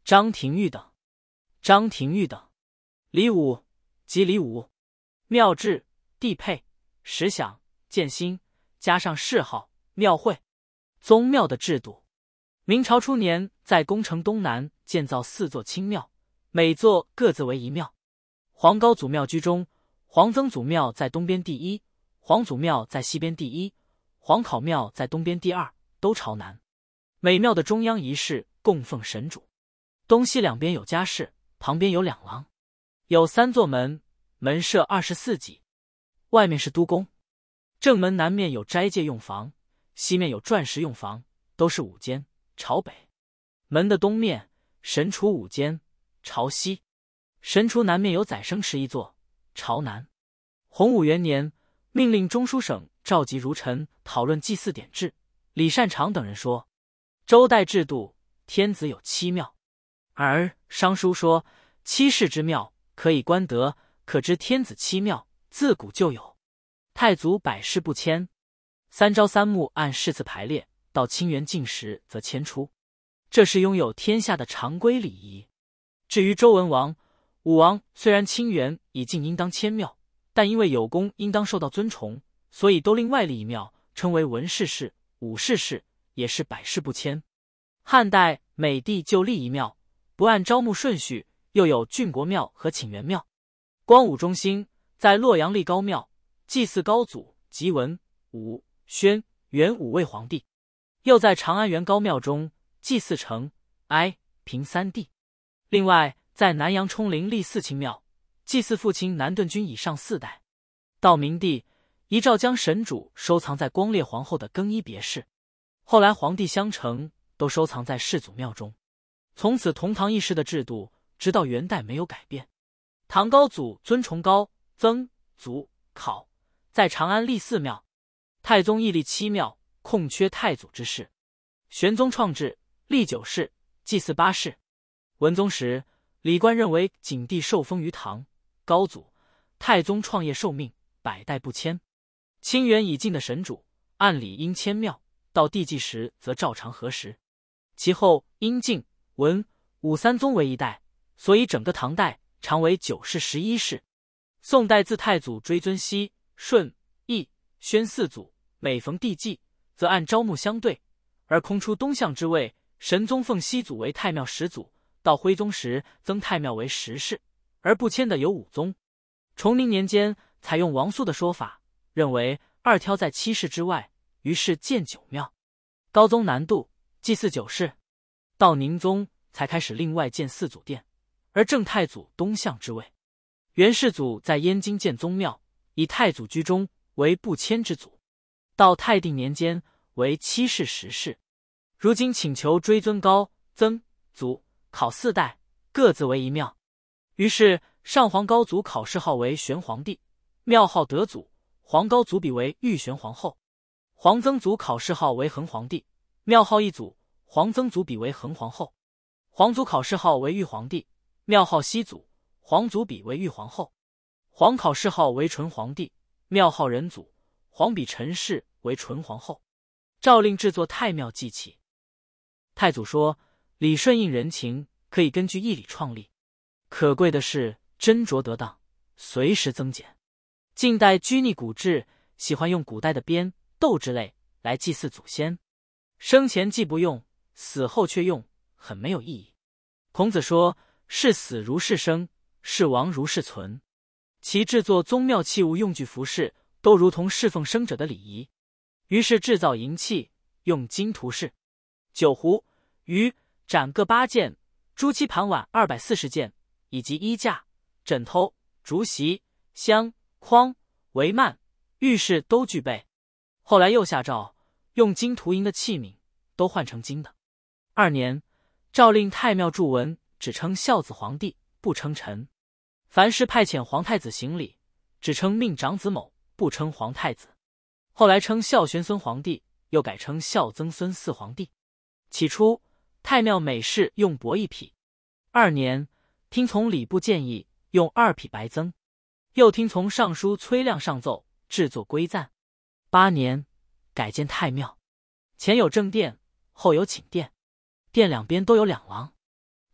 张廷玉等。张廷玉等。礼武即礼武，庙制、地配、时享、建兴，加上谥号、庙会、宗庙的制度。明朝初年，在宫城东南建造4座清庙，每座各自为一庙。黄高祖庙居中，黄曾祖庙在东边第一，黄祖庙在西边第一，黄考庙在东边第二，都朝南。每庙的中央仪式供奉神主，东西两边有家室，旁边有两廊，有3座门，门设24级，外面是都宫。正门南面有斋戒用房，西面有篆石用房，都是5间，朝北。门的东面神厨5间，朝西。神厨南面有宰生池1座，朝南。洪武元年，命令中书省召集儒臣讨论祭祀典制。李善长等人说，周代制度，天子有7庙，而商书说7世之庙可以观德，可知天子7庙自古就有。太祖百事不迁，3朝3暮按世次排列，到清元晋时则迁出，这是拥有天下的常规礼仪。至于周文王、武王，虽然清元已尽应当迁庙，但因为有功应当受到尊崇，所以都另外立一庙，称为文氏氏、武氏氏，也是百事不迁。汉代每地就立一庙，不按招募顺序，又有郡国庙和请元庙。光武中兴，在洛阳立高庙，祭祀高祖及文、武、宣、元5位皇帝；又在长安元高庙中祭祀成、哀、平3帝。另外在南阳冲陵立4卿庙，祭祀父亲南顿君以上4代。到明帝，遗诏将神主收藏在光烈皇后的更衣别室，后来皇帝相承都收藏在世祖庙中。从此同堂议事的制度直到元代没有改变。唐高祖尊崇高、曾、祖、考，在长安立4庙，太宗亦立7庙，空缺太祖之事。玄宗创制，立9世，祭祀8世。文宗时，礼官认为景帝受封于唐，高祖、太宗创业受命，100代不迁。清元已尽的神主，按理应迁庙，到帝纪时则照常核实。其后因晋、文、武3宗为一代，所以整个唐代常为9世11世。宋代自太祖追尊熙、顺、义、宣4祖，每逢帝纪，则按招募相对，而空出东向之位。神宗奉熹祖为太庙始祖，到徽宗时增太庙为10世，而不迁的有5宗。崇宁年间采用王肃的说法，认为2挑在7世之外，于是建9庙。高宗南渡，祭祀9世。到宁宗才开始另外建4祖殿，而正太祖东向之位。元世祖在燕京建宗庙，以太祖居中，为不迁之祖。到太定年间为7世10世。如今请求追尊高、曾、祖、考4代，各自为一庙。于是上皇高祖考谥号为玄皇帝，庙号德祖，皇高祖比为玉玄皇后。皇曾祖考谥号为恒皇帝，庙号一祖，皇曾祖比为恒皇后。皇祖考谥号为玉皇帝，庙号熹祖，皇祖比为玉皇后。皇考谥号为纯皇帝，庙号仁祖，皇比陈氏为纯皇后。诏令制作太庙祭器。太祖说，礼顺应人情，可以根据义理创立。可贵的是斟酌得当，随时增减。近代拘泥古制，喜欢用古代的鞭、斗之类来祭祀祖先，生前既不用，死后却用，很没有意义。孔子说，是死如是生，是亡如是存。其制作宗庙器物用具服饰，都如同侍奉生者的礼仪。于是制造银器，用金涂饰。酒壶、盂、盏各8件，朱漆盘碗240件，以及衣架、枕头、竹席、香、筐、帷幔、浴室都具备。后来又下诏，用金涂银的器皿都换成金的。2年，诏令太庙注文，只称孝子皇帝，不称臣。凡是派遣皇太子行礼，只称命长子某，不称皇太子。后来称孝玄孙皇帝，又改称孝曾孙4皇帝。起初太庙每室用帛1匹。2年，听从礼部建议，用2匹白增。又听从尚书崔亮上奏，制作规赞。8年，改建太庙，前有正殿，后有寝殿，殿两边都有2廊。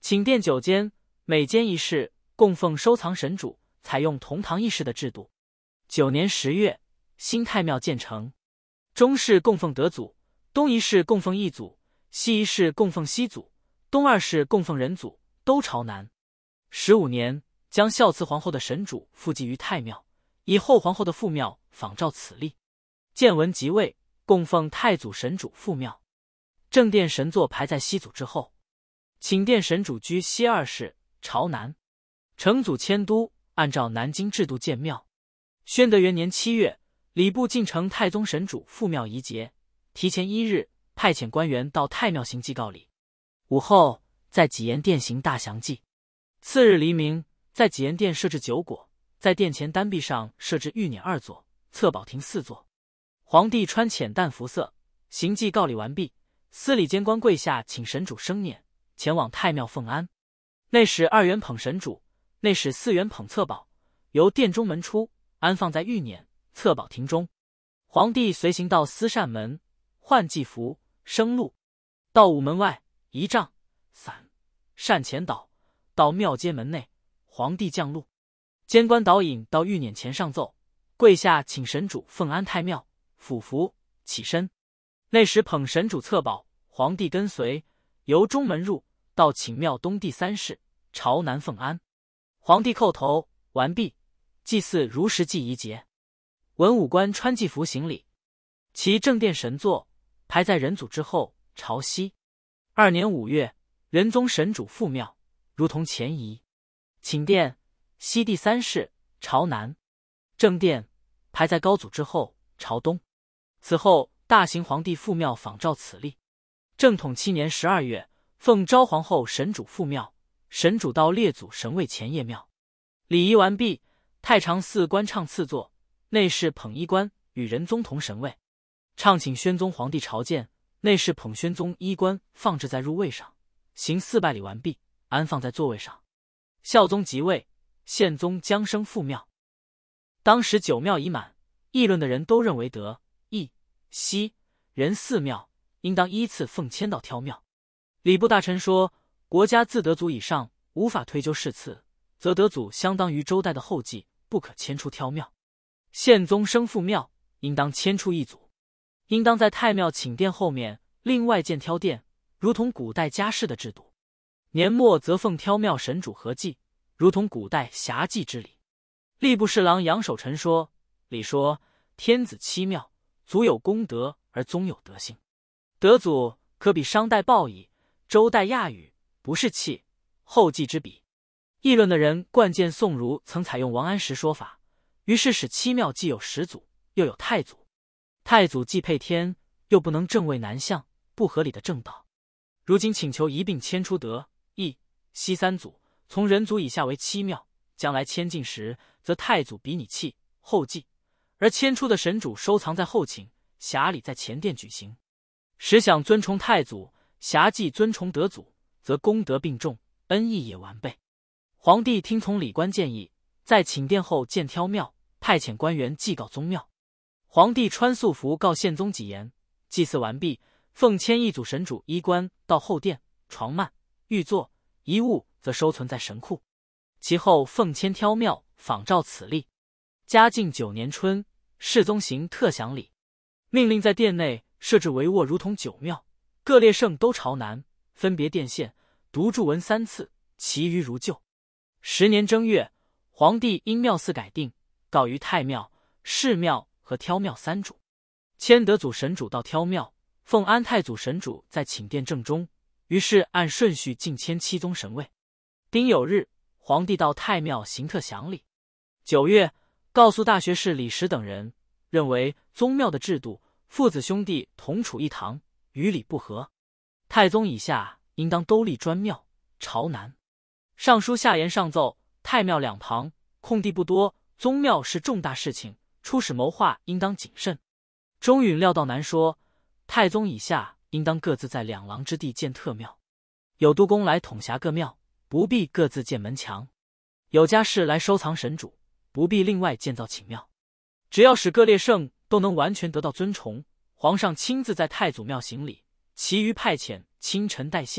寝殿9间，每间一室，供奉收藏神主，采用同堂议事的制度。9年10月，新太庙建成，中室供奉德祖，东一室供奉义祖，西一室供奉西祖，东二室供奉人祖，都朝南。15年，将孝慈皇后的神主附祭于太庙，以后皇后的父庙仿照此例。建文即位，供奉太祖神主父庙，正殿神座排在西祖之后。寝殿神主居西二室，朝南。成祖迁都，按照南京制度建庙。宣德元年7月，礼部进呈太宗神主父庙仪节，提前1日派遣官员到太庙行祭告礼。午后在济延殿行大祥祭。次日黎明，在济延殿设置酒果，在殿前单壁上设置玉辇2座，侧宝亭4座。皇帝穿浅淡服色，行祭告礼完毕，司礼监官跪下请神主升辇，前往太庙奉安。内使2员捧神主，内使4员捧侧宝，由殿中门出，安放在玉辇、侧宝亭中。皇帝随行到司扇门，换祭服，升禄，到午门外，仪仗、伞、扇前倒，到庙街门内，皇帝降禄。监官导引到玉辇前上奏，跪下请神主奉安太庙，俯伏起身。内使捧神主侧宝，皇帝跟随，由中门入，到寝庙东第3室，朝南奉安。皇帝叩头完毕，祭祀如实祭仪节。文武官穿祭服行礼，其正殿神座排在人祖之后，朝西。2年5月，仁宗神主父庙如同前仪。寝殿西第3室，朝南。正殿排在高祖之后，朝东。此后大行皇帝父庙仿照此例。正统7年12月，奉昭皇后神主父庙，神主到列祖神位前谒庙。礼仪完毕，太常寺官唱次座，内侍捧衣冠与仁宗同神位。唱请宣宗皇帝朝见，内侍捧宣宗衣冠放置在入位上，行4拜礼完毕，安放在座位上。孝宗即位，宪宗将升父庙。当时9庙已满，议论的人都认为德、义、西、仁4庙应当依次奉迁到挑庙。礼部大臣说，国家自德祖以上无法推究世次，则德祖相当于周代的后继，不可迁出挑庙。宪宗升父庙，应当迁出一祖，应当在太庙寝殿后面另外建挑殿，如同古代家事的制度。年末则奉挑庙神主合祭，如同古代辖祭之礼。吏部侍郎杨守臣说，礼说天子7庙，足有功德而宗有德性，德祖可比商代鲍矣，周代亚语，不是弃后继之比。议论的人惯见宋儒曾采用王安石说法，于是使7庙既有始祖，又有太祖。太祖既配天，又不能正位南向，不合理的正道。如今请求一并迁出德、义、西3祖，从人祖以下为7庙，将来迁进时，则太祖比拟弃后继，而迁出的神主收藏在后寝，匣礼在前殿举行。实想尊崇太祖，匣祭尊崇德祖，则功德并重，恩义也完备。皇帝听从礼官建议，在寝殿后建挑庙，派遣官员祭告宗庙。皇帝穿素服告宪宗几言，祭祀完毕，奉迁一祖神主衣冠到后殿，床幔、玉座、遗物则收存在神库。其后奉迁挑庙，仿照此例。嘉靖9年春，世宗行特享礼，命令在殿内设置帷幄，如同9庙，各列圣都朝南，分别殿献，读祝文3次，其余如旧。10年正月，皇帝因庙祀改定，告于太庙、市庙和挑庙3主，迁德祖神主到挑庙，奉安太祖神主在寝殿正中，于是按顺序进迁7宗神位。丁酉日，皇帝到太庙行特享礼。9月，告诉大学士李时等人，认为宗庙的制度，父子兄弟同处一堂，与礼不合。太宗以下应当都立专庙，朝南。上书下言上奏，太庙两旁空地不多，宗庙是重大事情，出使谋划应当谨慎。中允料到难说，太宗以下应当各自在2廊之地建特庙，有督工来统辖各庙，不必各自建门墙；有家士来收藏神主，不必另外建造寝庙。只要使各列圣都能完全得到尊崇，皇上亲自在太祖庙行礼，其余派遣清臣代献，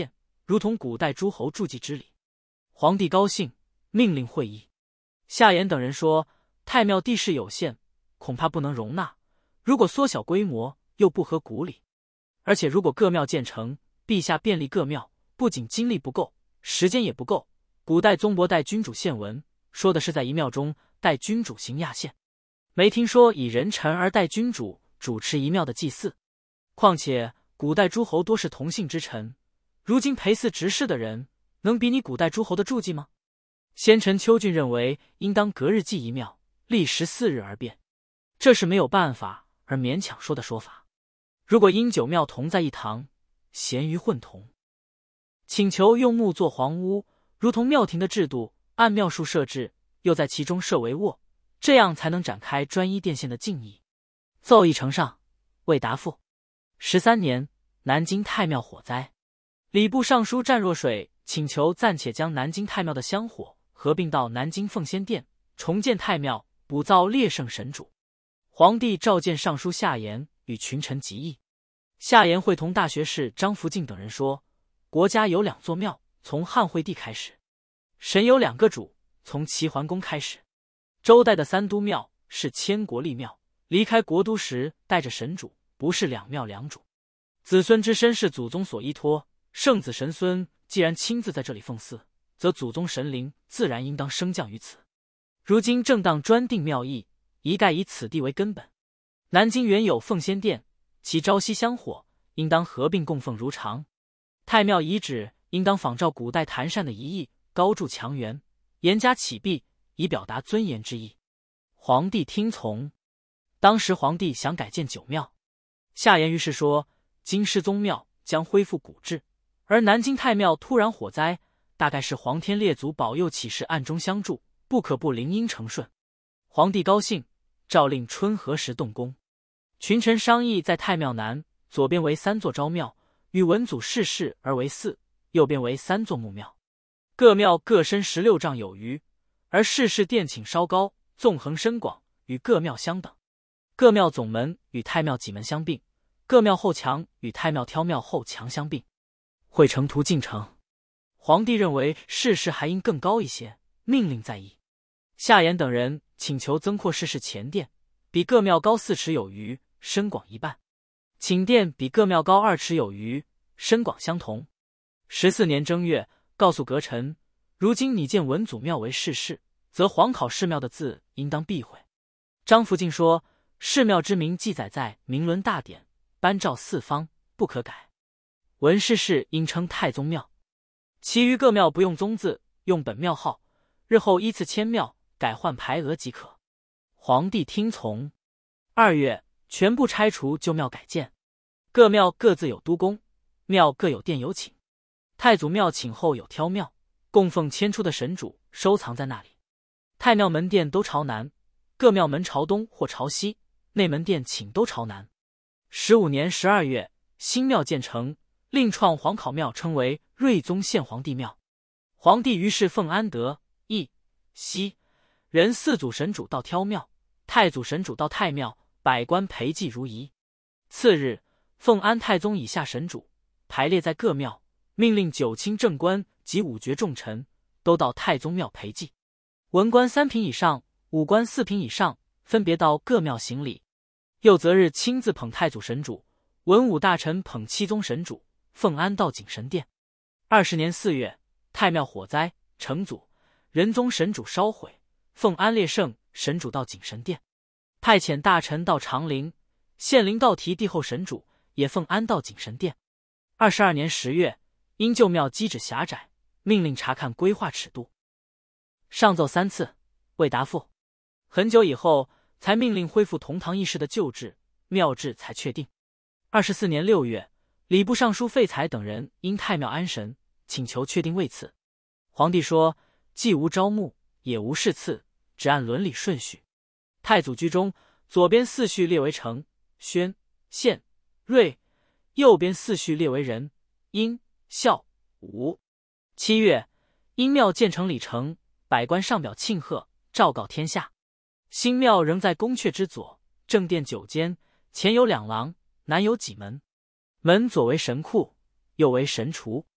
如同古代诸侯筑基之礼。皇帝高兴，命令会议。夏言等人说，太庙地势有限，恐怕不能容纳，如果缩小规模，又不合古礼。而且如果各庙建成，陛下便利各庙，不仅精力不够，时间也不够。古代宗伯代君主献文，说的是在一庙中代君主行亚献，没听说以人臣而代君主主持一庙的祭祀。况且古代诸侯多是同姓之臣，如今陪祀执事的人，能比拟古代诸侯的助祭吗？先臣邱俊认为，应当隔日祭一庙，历14日而变，这是没有办法而勉强说的说法。如果因9庙同在一堂，咸于混同。请求用木做黄屋，如同庙廷的制度，按庙数设置，又在其中设帷幄，这样才能展开专一殿宪的敬意。奏议呈上，未答复。13年，南京太庙火灾，礼部尚书湛若水请求暂且将南京太庙的香火合并到南京奉先殿，重建太庙，补造烈圣神主。皇帝召见尚书夏言与群臣集议。夏言会同大学士张福敬等人说，国家有2座庙，从汉惠帝开始；神有2个主，从齐桓公开始。周代的3都庙是千国立庙，离开国都时带着神主，不是2庙2主。子孙之身是祖宗所依托，圣子神孙既然亲自在这里奉祀，则祖宗神灵自然应当升降于此。如今正当专定庙义，一概以此地为根本。南京原有奉先殿，其朝夕香火应当合并供奉如常。太庙遗址应当仿照古代坛善的仪义，高筑墙垣，严加启壁，以表达尊严之意。皇帝听从。当时皇帝想改建9庙，夏言于是说，京师宗庙将恢复古制，而南京太庙突然火灾，大概是皇天列祖保佑启示暗中相助，不可不灵应承顺。皇帝高兴，诏令春和时动工。群臣商议，在太庙南左边为3座昭庙，与文祖逝世而为4，右边为3座木庙，各庙各深16丈有余，而逝世殿倾稍高，纵横深广，与各庙相等。各庙总门与太庙脊门相并，各庙后墙与太庙挑庙后墙相并。绘成图进呈。皇帝认为逝世还应更高一些，命令在议。夏言等人请求增扩逝世前殿，比各庙高4尺有余，深广一半；寝殿比各庙高2尺有余，深广相同。14年正月，告诉阁臣，如今你见文祖庙为逝世，则皇考世庙的字应当避讳。张福敬说，世庙之名记载在明伦大典，颁诏4方，不可改。文逝世应称太宗庙，其余各庙不用宗字，用本庙号，日后依次迁庙，改换牌额即可。皇帝听从。2月，全部拆除旧庙改建，各庙各自有督公，庙各有殿有寝。太祖庙寝后有挑庙，供奉迁出的神主，收藏在那里。太庙门殿都朝南，各庙门朝东或朝西，内门殿寝都朝南。15年12月，新庙建成，另创皇考庙，称为睿宗献皇帝庙。皇帝于是奉安德、义、西仁4祖神主到挑庙，太祖神主到太庙，百官陪祭如仪。次日，奉安太宗以下神主排列在各庙，命令9卿正官及5爵重臣都到太宗庙陪祭。文官3品以上，武官4品以上，分别到各庙行礼。又择日亲自捧太祖神主，文武大臣捧七宗神主，奉安到景神殿。20年4月，太庙火灾，成祖、仁宗神主烧毁，奉安烈圣神主到景神殿，派遣大臣到长陵、献灵道提帝后神主，也奉安到景神殿。22年10月，因旧庙基址狭窄，命令查看规划尺度。上奏3次，未答复。很久以后，才命令恢复同堂议事的旧制，庙制才确定。24年6月，礼部尚书费才等人因太庙安神，请求确定位次。皇帝说，既无招募，也无事次，只按伦理顺序。太祖居中，左边4序列为成、宣、宪、睿，右边4序列为仁、殷、孝、武。7月，因庙建成礼成，百官上表庆贺，昭告天下。新庙仍在宫阙之左，正殿9间，前有2廊，南有几门，门左为神库，右为神厨。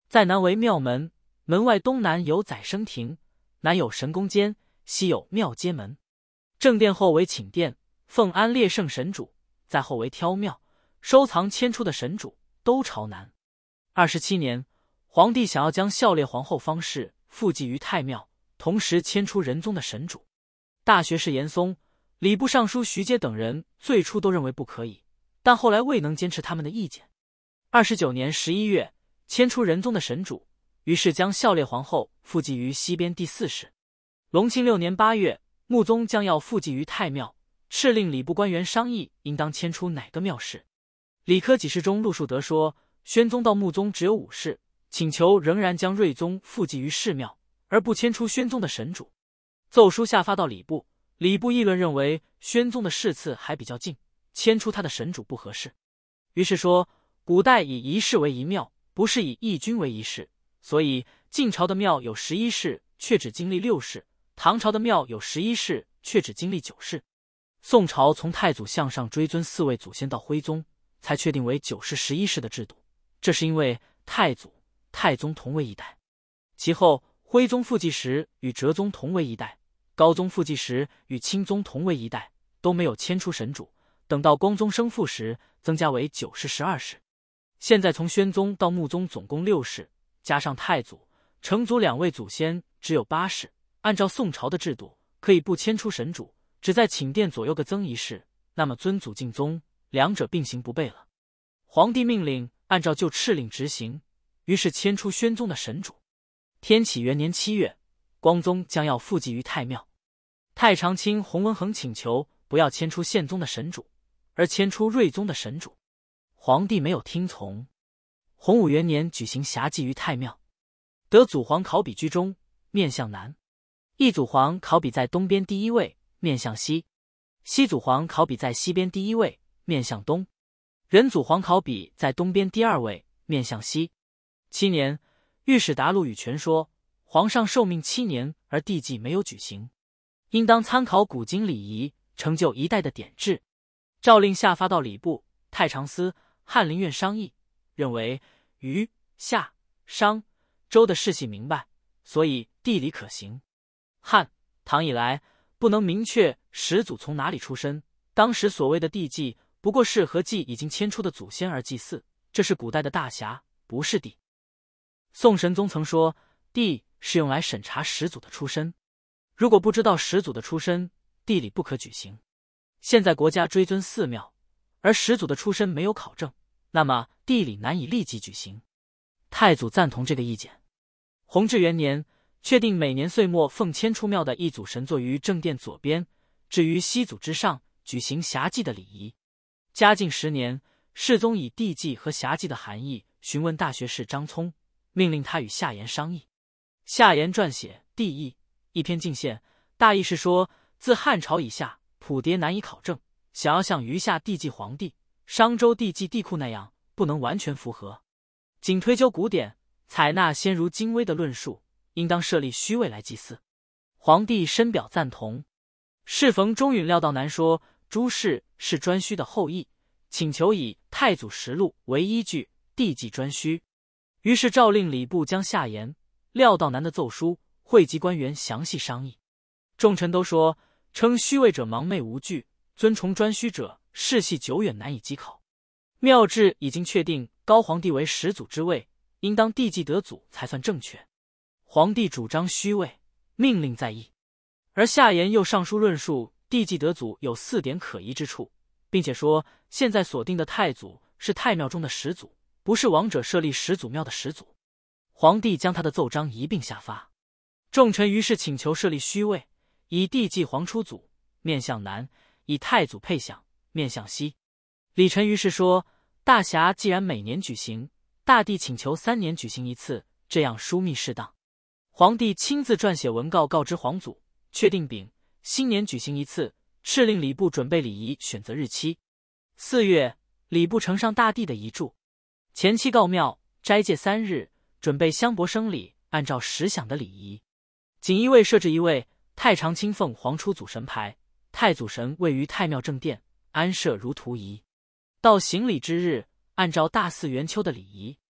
在南为庙门，门外东南有宰生亭，南有神宫间，西有庙街门。正殿后为寝殿，奉安列圣神主，在后为挑庙，收藏迁出的神主，都朝南。27年，皇帝想要将孝烈皇后方氏附祭于太庙，同时迁出仁宗的神主。大学士严嵩、礼部尚书徐阶等人最初都认为不可以，但后来未能坚持他们的意见。29年11月，迁出仁宗的神主，于是将孝烈皇后附祭于西边第4室。隆庆6年8月，穆宗将要附祭于太庙，敕令礼部官员商议应当迁出哪个庙室。理科给事中陆树德说，宣宗到穆宗只有5室，请求仍然将睿宗附祭于世庙，而不迁出宣宗的神主。奏书下发到礼部，礼部议论认为宣宗的世次还比较近，迁出他的神主不合适。于是说，古代以一室为一庙，不是以一君为一室，所以晋朝的庙有11室，却只经历6室；唐朝的庙有11室，却只经历9室。宋朝从太祖向上追尊4位祖先到徽宗，才确定为9室11室的制度，这是因为太祖、太宗同为一代。其后徽宗复继时与哲宗同为一代，高宗复继时与钦宗同为一代，都没有迁出神主。等到光宗生父时，增加为9室12室。现在从宣宗到穆宗总共6室，加上太祖、成祖2位祖先，只有8室。按照宋朝的制度，可以不迁出神主，只在寝殿左右各增1室，那么尊祖敬宗，两者并行不悖了。皇帝命令按照旧敕令执行，于是迁出宣宗的神主。天启元年7月，光宗将要附祭于太庙，太常卿洪文恒请求不要迁出宪宗的神主，而迁出睿宗的神主。皇帝没有听从。洪武元年举行遐祭于太庙，得祖皇考妣居中，面向南；义祖皇考妣在东边第1位，面向西；西祖皇考妣在西边第1位，面向东；仁祖皇考妣在东边第2位，面向西。7年，御史达陆羽权说，皇上受命7年而帝祭没有举行，应当参考古今礼仪，成就一代的典制。诏令下发到礼部、太常司、翰林院商议，认为虞、夏、商、周的世系明白，所以地理可行。汉、唐以来不能明确始祖从哪里出身，当时所谓的帝祭不过是和祭已经迁出的祖先而祭祀，这是古代的大侠，不是帝。宋神宗曾说，帝是用来审查始祖的出身，如果不知道始祖的出身，帝礼不可举行。现在国家追尊4庙，而始祖的出身没有考证，那么帝礼难以立即举行。太祖赞同这个意见。弘治元年，确定每年岁末奉迁出庙的一祖神座于正殿左边，置于西祖之上，举行遐祭的礼仪。嘉靖10年，世宗以帝祭和遐祭的含义询问大学士张聪，命令他与夏言商议。夏言撰写《帝义》一篇进献，大意是说，自汉朝以下，谱牒难以考证，想要像余下帝祭皇帝、商周帝祭帝喾那样，不能完全符合。仅推究古典，采纳先儒精微的论述，应当设立虚位来祭祀。皇帝深表赞同。适逢钟允料道难说朱氏是颛顼的后裔，请求以太祖实录为依据，帝祭颛顼。于是诏令礼部将夏言、廖道南的奏书汇集官员详细商议。众臣都说，称虚位者盲昧无据，尊崇颛顼者世系久远，难以稽考。庙制已经确定高皇帝为始祖之位，应当帝祭得祖才算正确。皇帝主张虚位，命令在议。而夏言又上书论述帝祭得祖有4点可疑之处，并且说现在所定的太祖是太庙中的始祖，不是王者设立始祖庙的始祖。皇帝将他的奏章一并下发。众臣于是请求设立虚位，以帝祭皇出祖，面向南；以太祖配享，面向西。李臣于是说，大侠既然每年举行，大帝请求3年举行一次，这样疏密适当。皇帝亲自撰写文告告知皇祖，确定丙新年举行一次，敕令礼部准备礼仪，选择日期。4月，礼部呈上大帝的遗嘱，前期告庙，斋戒3日，准备香帛生礼，按照时享的礼仪。锦衣卫设置一位，太常卿奉皇出祖神牌，太祖神位于太庙正殿，安设如图仪。到行礼之日，按照大祀元秋的礼仪。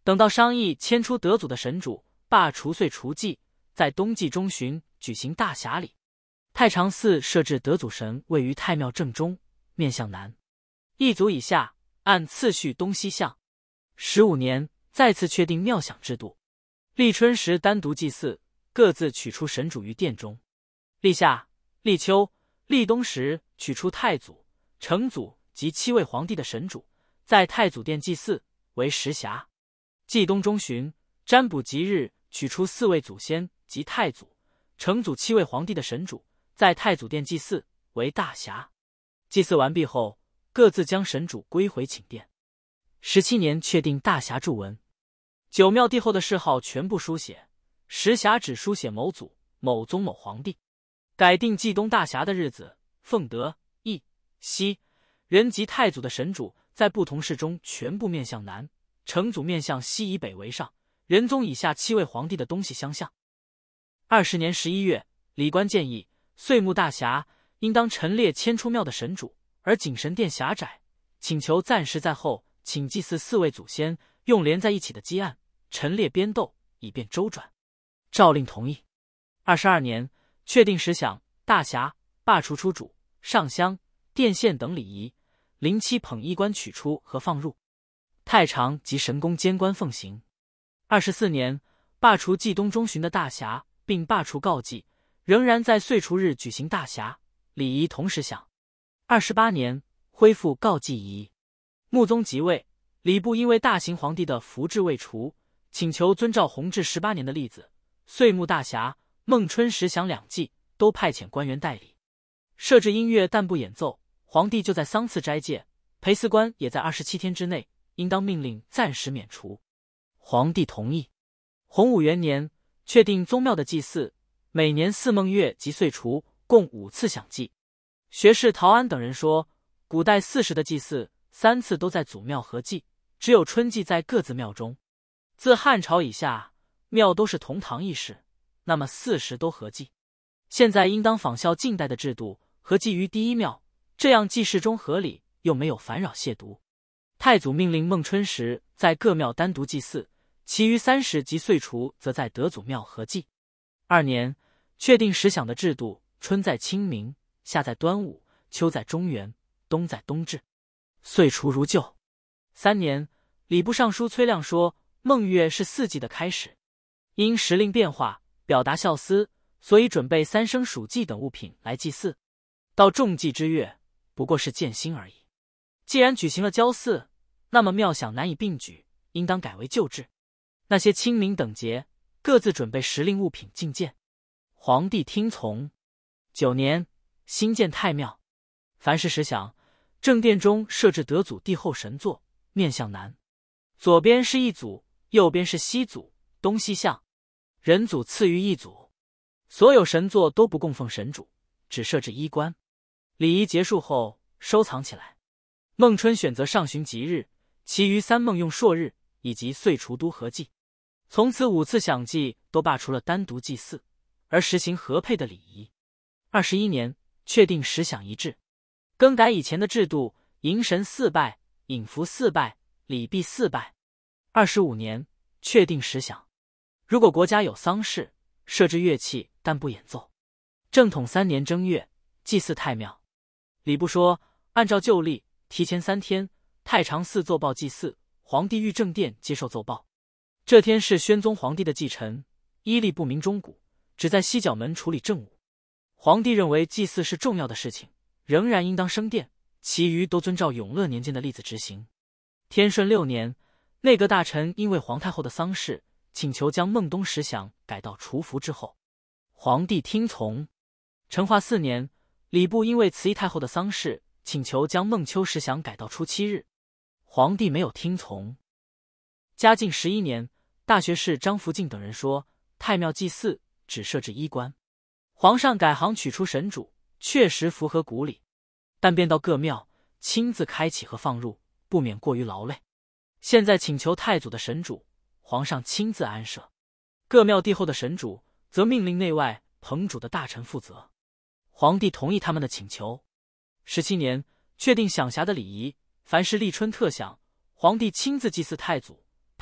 等到商议迁出德祖的神主，罢除岁除祭，在冬季中旬举行大匣礼。太常寺设置德祖神位于太庙正中，面向南，一组以下，按次序东西向。15年再次确定庙享制度，立春时单独祭祀，各自取出神主于殿中。立夏、立秋、立冬时取出太祖、成祖及7位皇帝的神主，在太祖殿祭祀，为时匣。季冬中旬占卜吉日，取出4位祖先及太祖、成祖7位皇帝的神主，在太祖殿祭祀，为大匣。祭祀完毕后，各自将神主归回寝殿。17年确定大匣注文，九庙帝后的谥号全部书写，时匣只书写某祖、某宗、某皇帝。改定季冬大匣的日子，奉德、义、西、仁及太祖的神主在不同室中全部面向南，成祖面向西以北为上，仁宗以下7位皇帝的东西相向。20年11月，礼官建议岁暮大匣应当陈列迁出庙的神主，而景神殿狭窄，请求暂时在后，请祭祀4位祖先，用连在一起的基案陈列边斗，以便周转。诏令同意。22年确定时享大匣，罢除出主、上香、殿献等礼仪，临期捧衣冠取出和放入。太常及神宫监官奉行。24年罢除季冬中旬的大匣，并罢除告祭，仍然在岁除日举行大匣，礼仪同时享。28年恢复告祭仪。穆宗即位，礼部因为大行皇帝的福制未除，请求遵照弘治18年的例子，岁暮大匣、孟春时享2祭都派遣官员代理，设置音乐但不演奏，皇帝就在丧次斋戒，陪祀官也在27天之内，应当命令暂时免除。皇帝同意。洪武元年确定宗庙的祭祀，每年4孟月及岁除共5次享祭。学士陶安等人说，古代40的祭祀3次都在祖庙合祭，只有春祭在各自庙中。自汉朝以下，庙都是同堂议事，那么40都合祭。现在应当仿效晋代的制度，合祭于第一庙，这样既适中合理，又没有烦扰亵渎。太祖命令孟春时在各庙单独祭祀，其余30及岁除则在德祖庙合祭。2年确定时享的制度，春在清明，夏在端午，秋在中元，冬在冬至，岁除如旧。3年礼部尚书崔亮说，孟月是4季的开始，因时令变化，表达孝思，所以准备3生属祭等物品来祭祀。到仲祭之月，不过是建新而已。既然举行了交祀，那么庙享难以并举，应当改为旧制。那些清明等节，各自准备时令物品进见。皇帝听从。9年新建太庙，凡是时享，正殿中设置德祖帝后神座，面向南，左边是一祖，右边是西祖，东西向。人祖次于一祖。所有神座都不供奉神主，只设置衣冠。礼仪结束后收藏起来。孟春选择上旬吉日，其余3孟用朔日以及岁除都合祭。从此5次享祭都罢除了单独祭祀，而实行合配的礼仪。21年确定时享一制，更改以前的制度，迎神4拜，引符4拜，礼毕4拜。25年确定时享。如果国家有丧事，设置乐器但不演奏。正统3年正月祭祀太庙。礼部说，按照旧例，提前3天，太常寺奏报祭祀，皇帝御正殿接受奏报。这天是宣宗皇帝的忌辰，依例不明钟鼓，只在西角门处理政务。皇帝认为祭祀是重要的事情，仍然应当升殿，其余都遵照永乐年间的例子执行。天顺6年，内阁大臣因为皇太后的丧事，请求将孟冬时享改到除服之后，皇帝听从。成化4年，礼部因为慈禧太后的丧事，请求将孟秋时享改到初7日，皇帝没有听从。嘉靖11年，大学士张福敬等人说，太庙祭祀只设置衣冠，皇上改行取出神主，确实符合古礼，但便到各庙亲自开启和放入，不免过于劳累。现在请求太祖的神主，皇上亲自安设，各庙帝后的神主则命令内外捧主的大臣负责。皇帝同意他们的请求。17年确定享匣的礼仪，凡是立春特享，皇帝亲自祭祀太祖，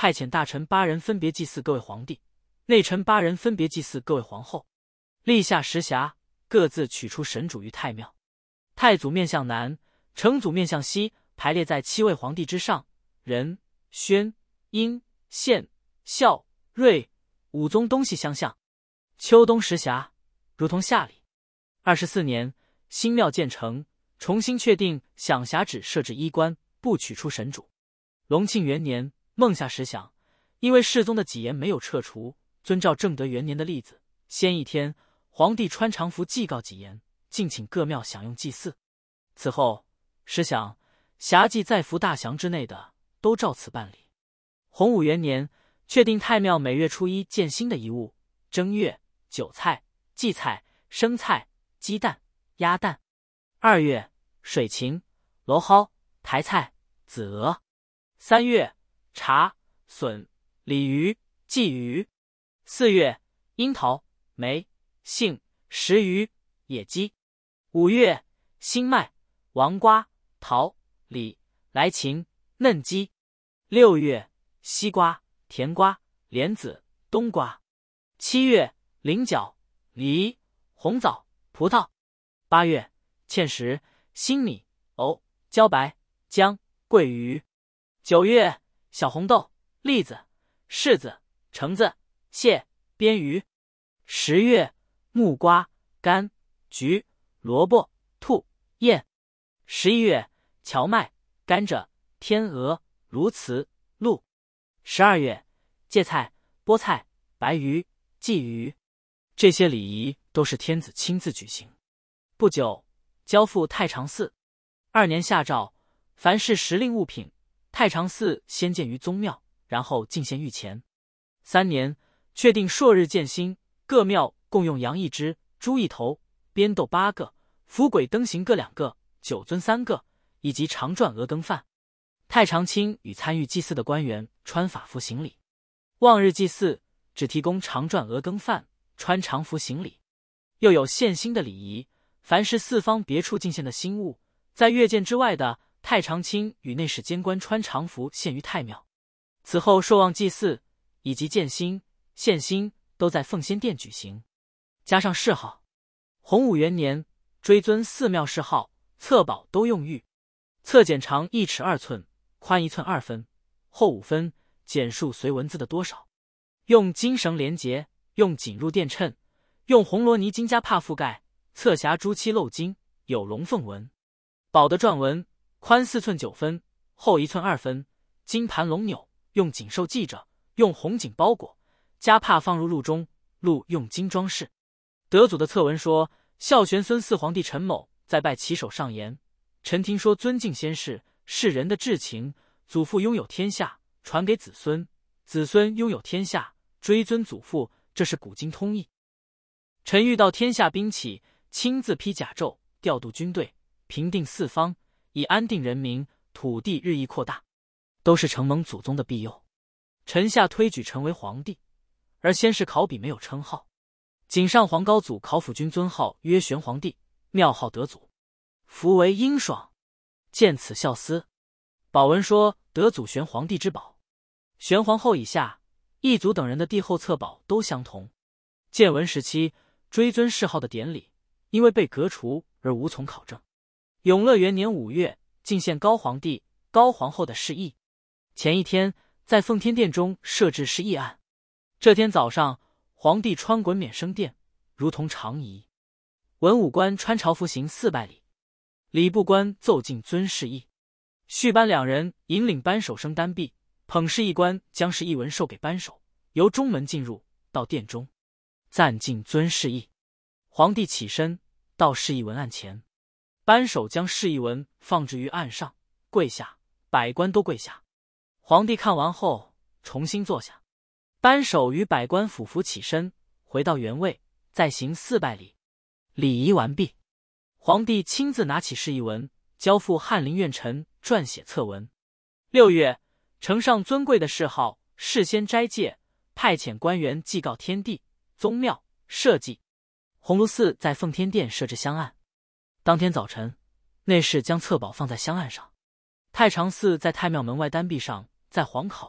派遣大臣8人分别祭祀各位皇帝，内臣8人分别祭祀各位皇后。立下10匣，各自取出神主于太庙。太祖面向南，成祖面向西，排列在7位皇帝之上。仁、宣、英、宪、孝、睿5宗东西相向。秋冬10匣，如同下礼。24年，新庙建成，重新确定享匣只设置衣冠，不取出神主。隆庆元年，孟下10匣，因为世宗的己言没有撤除，遵照正德元年的例子，先一天，皇帝穿常服祭告己言，敬请各庙享用祭祀。此后10匣，匣祭在服大祥之内的，都照此办理。洪武元年，确定太庙每月初1建新的遗物：正月韭菜、荠菜、生菜、鸡蛋、鸭蛋；2月水芹、蒌蒿、台菜、子鹅；3月茶、笋、鲤鱼、鲫鱼；4月樱桃、梅、杏、石鱼、野鸡；5月新麦、黄瓜、桃、李、来芹、嫩鸡；6月西瓜、甜瓜、莲子、冬瓜；7月菱角、梨、红枣、葡萄；8月芡实、新米、藕、茭白、姜、桂鱼；9月小红豆、栗子、柿子、橙子、蟹、鳊鱼；10月木瓜、柑、橘、萝卜、兔、燕；11月荞麦、甘蔗、天鹅、鸬鹚、鹿；12月芥菜、菠菜、白鱼、鲫鱼。这些礼仪都是天子亲自举行。不久，交付太常寺。2年下诏，凡是时令物品，太常寺先建于宗庙，然后进献御前。3年，确定朔日建新，各庙共用羊1只、猪1头、边豆8个、伏鬼灯行各2个、酒樽3个，以及常转额羹饭。太常卿与参与祭祀的官员穿法服行礼。望日祭祀只提供常转额羹饭，穿常服行礼。又有献新的礼仪，凡是四方别处进献的新物，在阅见之外的太常卿与内侍监官穿常服献于太庙。此后朔望祭祀以及建新、献新都在奉先殿举行。加上谥号。洪武元年，追尊寺庙谥号，册宝都用玉。册简长1尺2寸，宽1寸2分，厚5分，简数随文字的多少。用金绳连结，用锦入垫衬，用红罗泥金加帕覆盖。册匣朱漆镂金，有龙凤纹。宝的篆文，宽4寸9分，厚1寸2分，金盘龙钮，用锦绶系着，用红锦包裹，加帕放入鹿中，鹿用金装饰。德祖的册文说：孝玄孙4皇帝陈某在拜其手上言：臣听说尊敬先世是人的至情，祖父拥有天下，传给子孙，子孙拥有天下，追尊祖父，这是古今通义。臣欲到天下兵起，亲自披甲胄，调度军队，平定四方，以安定人民，土地日益扩大，都是承蒙祖宗的庇佑。臣下推举臣为皇帝，而先是考妣没有称号。仅上皇高祖考府君尊号曰玄皇帝，庙号德祖，福为英爽，见此孝思。宝文说德祖玄皇帝之宝，玄皇后以下一族等人的帝后册宝都相同。建文时期追尊谥号的典礼，因为被革除而无从考证。永乐元年5月，进献高皇帝、高皇后的示意。前一天，在奉天殿中设置示意案。这天早上，皇帝穿衮冕升殿，如同常仪。文武官穿朝服行400里，礼部官奏进尊示意。续班2人引领班首升单壁，捧示意官将示意文授给班首，由中门进入，到殿中暂进尊示意。皇帝起身到示意文案前，班首将示意文放置于案上，跪下，百官都跪下。皇帝看完后重新坐下，班首与百官俯伏起身，回到原位，再行400里。礼仪完毕，皇帝亲自拿起示意文，交付翰林院臣撰写册文。6月，呈上尊贵的谥号，事先斋戒，派遣官员祭告天地、宗庙、社稷。鸿胪寺在奉天殿设置香案。当天早晨，内侍将册宝放在香案上。太常寺在太庙门外单壁上，在黄考、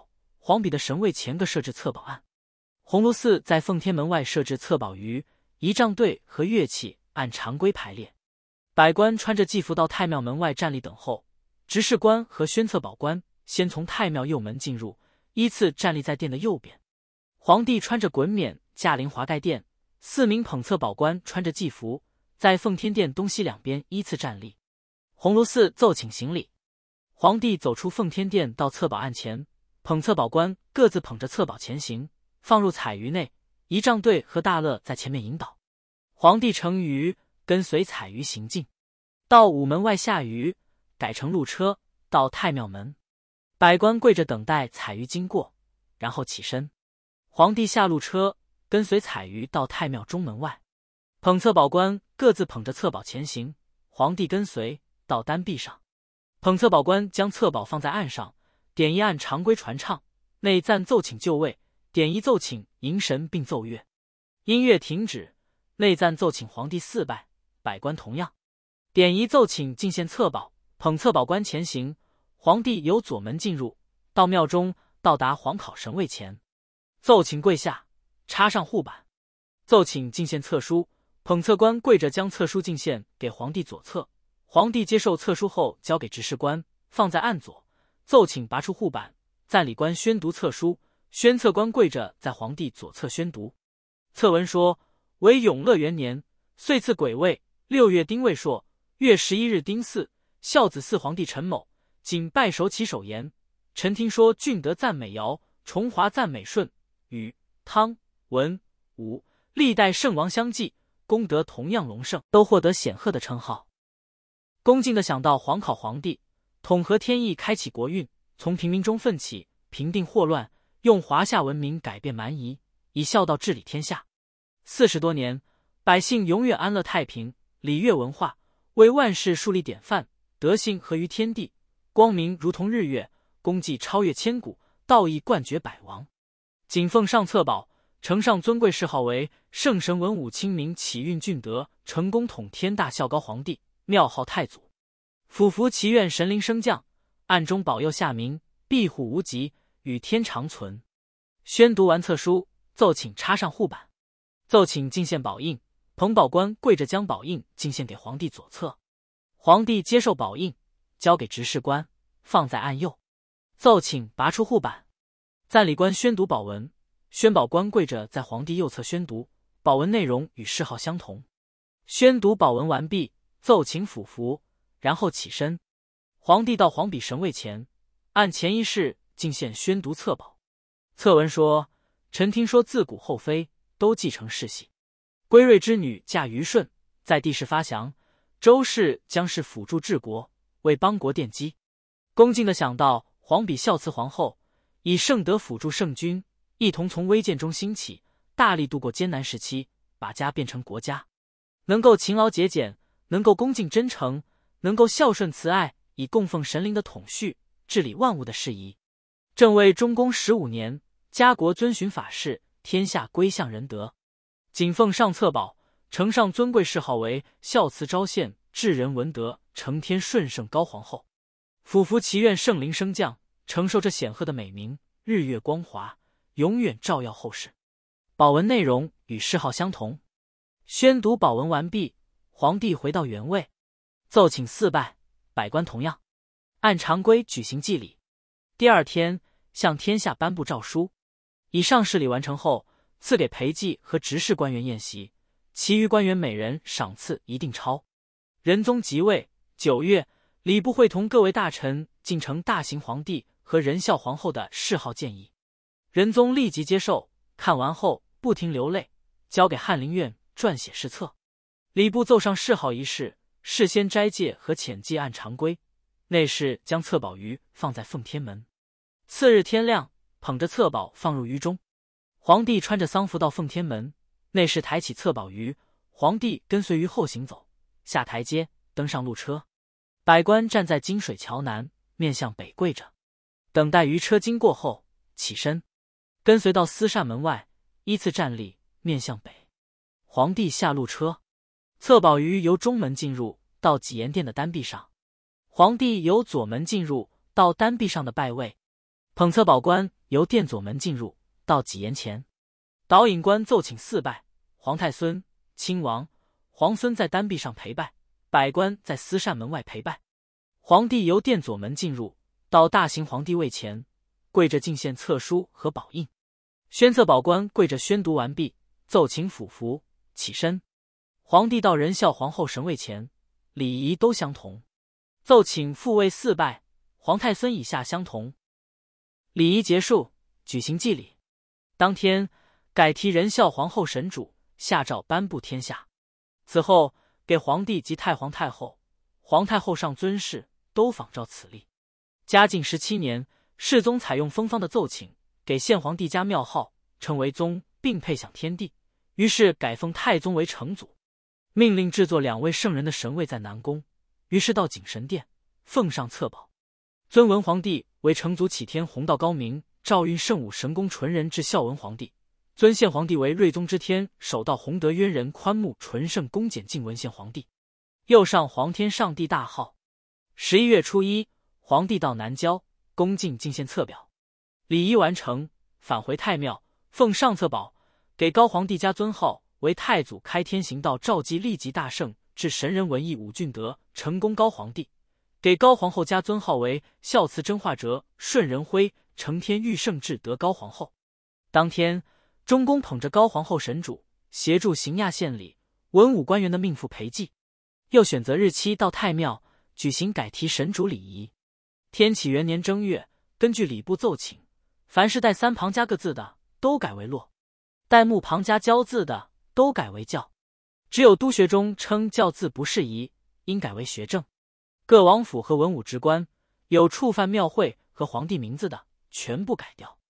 皇比的神位前各设置侧宝案。鸿胪寺在奉天门外设置侧宝鱼、仪仗队和乐器，按常规排列。百官穿着祭服到太庙门外站立等候，执事官和宣策宝官先从太庙右门进入，依次站立在殿的右边。皇帝穿着衮冕驾临华盖殿，4名捧侧宝官穿着祭服，在奉天殿东西两边依次站立。鸿胪寺奏请行礼。皇帝走出奉天殿到侧宝案前，捧侧宝官各自捧着侧宝前行，放入彩鱼内，仪仗队和大乐在前面引导。皇帝乘鱼跟随彩鱼行进，到午门外下鱼，改乘路车到太庙门。百官跪着等待彩鱼经过，然后起身。皇帝下路车，跟随彩鱼到太庙中门外。捧侧宝官各自捧着侧宝前行，皇帝跟随到单壁上。捧侧宝官将侧宝放在案上，典仪按常规传唱，内赞奏请就位，典仪奏请迎神并奏乐。音乐停止，内赞奏请皇帝4拜，百官同样。典仪奏请进献侧宝，捧侧宝官前行，皇帝由左门进入，到庙中，到达皇考神位前，奏请跪下，插上护板，奏请进献册书，捧侧官跪着将册书进献给皇帝左侧。皇帝接受册书后，交给执事官，放在案左，奏请拔出护板，赞礼官宣读册书，宣策官跪着在皇帝左侧宣读。策文说：为永乐元年，岁次癸未6月丁未朔，月11日丁巳，孝子嗣皇帝陈某，谨拜首起首言。臣听说俊德赞美尧，崇华赞美舜，禹、汤、文、武历代圣王相继，功德同样隆盛，都获得显赫的称号。恭敬地想到皇考皇帝统合天意，开启国运，从平民中奋起，平定祸乱，用华夏文明改变蛮夷，以孝道治理天下。40多年，百姓永远安乐太平，礼乐文化为万世树立典范，德性合于天地，光明如同日月，功绩超越千古，道义冠绝百王。谨奉上策宝，承上尊贵谥号为圣神文武清明启运俊德成功统天大孝高皇帝，庙号太祖。俯伏祈愿神灵升降，暗中保佑下民，庇护无极，与天长存。宣读完册书，奏请插上护板，奏请进献宝印，捧宝官跪着将宝印进献给皇帝左侧。皇帝接受宝印，交给执事官，放在案右。奏请拔出护板，赞礼官宣读宝文，宣宝官跪着在皇帝右侧宣读，宝文内容与谥号相同。宣读宝文完毕，奏请俯伏，然后起身。皇帝到皇比神位前，按前一式进献宣读册宝。册文说：臣听说自古后妃都继承世系，归瑞之女嫁于舜，在地势发祥，周氏将是辅助治国，为邦国奠基。恭敬地想到皇比孝慈皇后，以圣德辅助圣君，一同从微贱中兴起，大力度过艰难时期，把家变成国家，能够勤劳节俭，能够恭敬真诚，能够孝顺慈爱，以供奉神灵的统序，治理万物的事宜。正为中宫15年，家国遵循法事，天下归向仁德。谨奉上策宝，承上尊贵谥号为孝慈昭献至仁文德承天顺圣高皇后。俯伏祈愿圣灵升降，承受这显赫的美名，日月光华，永远照耀后世。宝文内容与谥号相同。宣读宝文完毕，皇帝回到原位，奏请4拜，百官同样，按常规举行祭礼。第二天，向天下颁布诏书。以上事礼完成后，赐给陪祭和执事官员宴席，其余官员每人赏赐一定钞。仁宗即位9月，礼部会同各位大臣进呈大行皇帝和仁孝皇后的谥号建议。仁宗立即接受，看完后不停流泪，交给翰林院撰写试册。礼部奏上谥号一事，事先斋戒和遣祭按常规。内侍将册宝鱼放在奉天门。次日天亮，捧着册宝放入鱼中。皇帝穿着丧服到奉天门，内侍抬起册宝鱼，皇帝跟随于后行走，下台阶，登上路车。百官站在金水桥南，面向北跪着，等待鱼车经过后起身，跟随到司扇门外，依次站立，面向北。皇帝下路车，册宝鱼由中门进入，到己言殿的单壁上。皇帝由左门进入，到单壁上的拜位。捧册宝官由殿左门进入，到几檐前，导引官奏请四拜，皇太孙、亲王、皇孙在单壁上陪拜，百官在司扇门外陪拜。皇帝由殿左门进入，到大行皇帝位前，跪着进献册书和宝印。宣册宝官跪着宣读完毕，奏请俯伏，起身。皇帝到仁孝皇后神位前，礼仪都相同。奏请复位四拜，皇太孙以下相同。礼仪结束，举行祭礼。当天改提仁孝皇后神主，下诏颁布天下。此后给皇帝及太皇太后、皇太后上尊谥，都仿照此例。嘉靖17年，世宗采用封方的奏请，给献皇帝加庙号，称为宗，并配享天地。于是改封太宗为成祖，命令制作2位圣人的神位在南宫。于是到景神殿，奉上册宝。尊文皇帝为成祖启天弘道高明，诏运圣武神功纯人至孝文皇帝。尊献皇帝为睿宗之天守道弘德渊人宽穆纯圣恭俭敬文献皇帝。又上皇天上帝大号。11月初1，皇帝到南郊，恭敬进献册表。礼仪完成，返回太庙，奉上册宝，给高皇帝加尊号为太祖开天行道诏祭立即大圣至神人文艺武俊德成功高皇帝。给高皇后加尊号为孝慈真化哲顺仁徽承天御圣至德高皇后。当天，中宫捧着高皇后神主，协助行亚献礼，文武官员的命妇陪祭。又选择日期到太庙举行改提神主礼仪。天启元年正月，根据礼部奏请，凡是带三旁加个字的，都改为落；带木旁加交字的，都改为教。只有督学中称教字不适宜，应改为学正。各王府和文武职官有触犯庙会和皇帝名字的，全部改掉。